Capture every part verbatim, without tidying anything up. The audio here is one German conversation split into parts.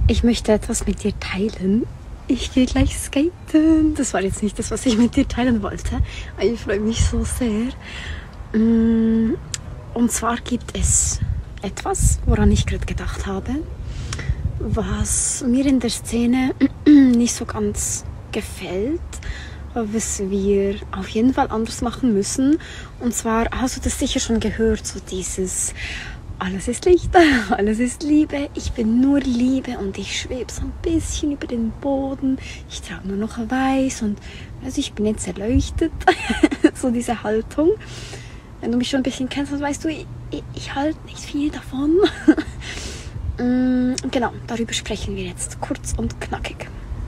Ich möchte etwas mit dir teilen. Ich gehe gleich skaten. Das war jetzt nicht das, was ich mit dir teilen wollte. Aber ich freue mich so sehr. Und zwar gibt es etwas, woran ich gerade gedacht habe, was mir in der Szene nicht so ganz gefällt, was wir auf jeden Fall anders machen müssen. Und zwar hast du das sicher schon gehört, so dieses alles ist Licht, alles ist Liebe, ich bin nur Liebe und ich schwebe so ein bisschen über den Boden, ich trage nur noch weiß und also ich bin jetzt erleuchtet, so diese Haltung. Wenn du mich schon ein bisschen kennst, dann weißt du, ich, ich, ich halte nicht viel davon. Genau, darüber sprechen wir jetzt kurz und knackig.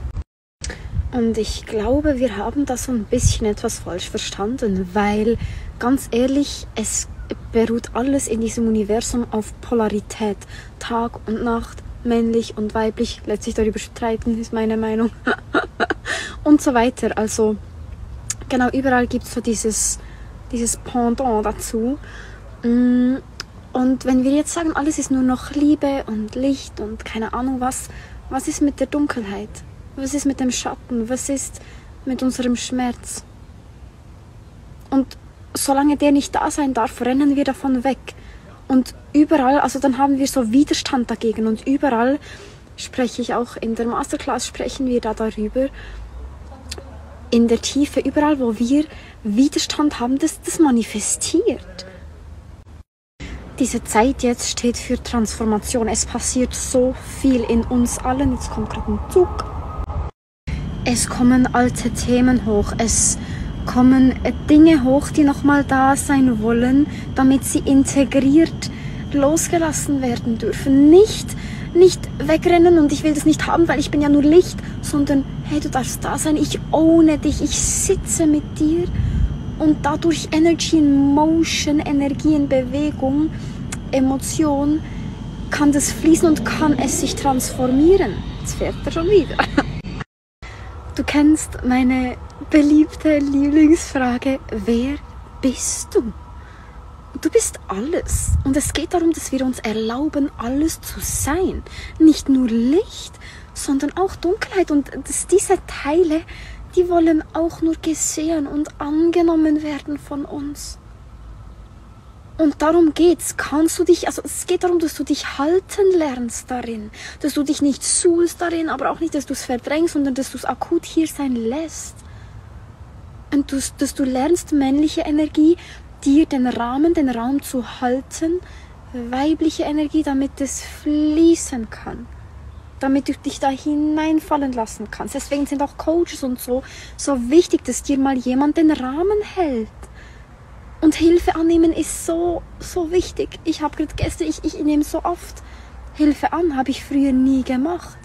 Und ich glaube, wir haben da so ein bisschen etwas falsch verstanden, weil, ganz ehrlich, es beruht alles in diesem Universum auf Polarität. Tag und Nacht, männlich und weiblich, lässt sich darüber streiten, ist meine Meinung. Und so weiter. Also, genau, überall gibt es so dieses, dieses Pendant dazu. Und wenn wir jetzt sagen, alles ist nur noch Liebe und Licht und keine Ahnung was, was ist mit der Dunkelheit? Was ist mit dem Schatten? Was ist mit unserem Schmerz? Und solange der nicht da sein darf, rennen wir davon weg. Und überall, also dann haben wir so Widerstand dagegen. Und überall spreche ich auch, in der Masterclass sprechen wir da darüber, in der Tiefe, überall wo wir Widerstand haben, das, das manifestiert. Diese Zeit jetzt steht für Transformation. Es passiert so viel in uns allen. Jetzt kommt gerade ein Zug. Es kommen alte Themen hoch, es kommen Dinge hoch, die nochmal da sein wollen, damit sie integriert losgelassen werden dürfen. Nicht, nicht wegrennen und ich will das nicht haben, weil ich bin ja nur Licht, sondern hey, du darfst da sein, ich ohne dich, ich sitze mit dir und dadurch Energy in Motion, Energie in Bewegung, Emotion, kann das fließen und kann es sich transformieren. Jetzt fährt er schon wieder. Du kennst meine beliebte Lieblingsfrage, wer bist du? Du bist alles. Und es geht darum, dass wir uns erlauben, alles zu sein. Nicht nur Licht, sondern auch Dunkelheit. Und dass diese Teile, die wollen auch nur gesehen und angenommen werden von uns. Und darum geht's. Kannst du dich, also es geht darum, dass du dich halten lernst darin. Dass du dich nicht suhlst darin, aber auch nicht, dass du es verdrängst, sondern dass du es akut hier sein lässt. Und du, dass du lernst, männliche Energie, dir den Rahmen, den Raum zu halten, weibliche Energie, damit es fließen kann. Damit du dich da hineinfallen lassen kannst. Deswegen sind auch Coaches und so, so wichtig, dass dir mal jemand den Rahmen hält. Und Hilfe annehmen ist so, so wichtig. Ich habe gerade gestern, ich, ich nehme so oft Hilfe an, habe ich früher nie gemacht.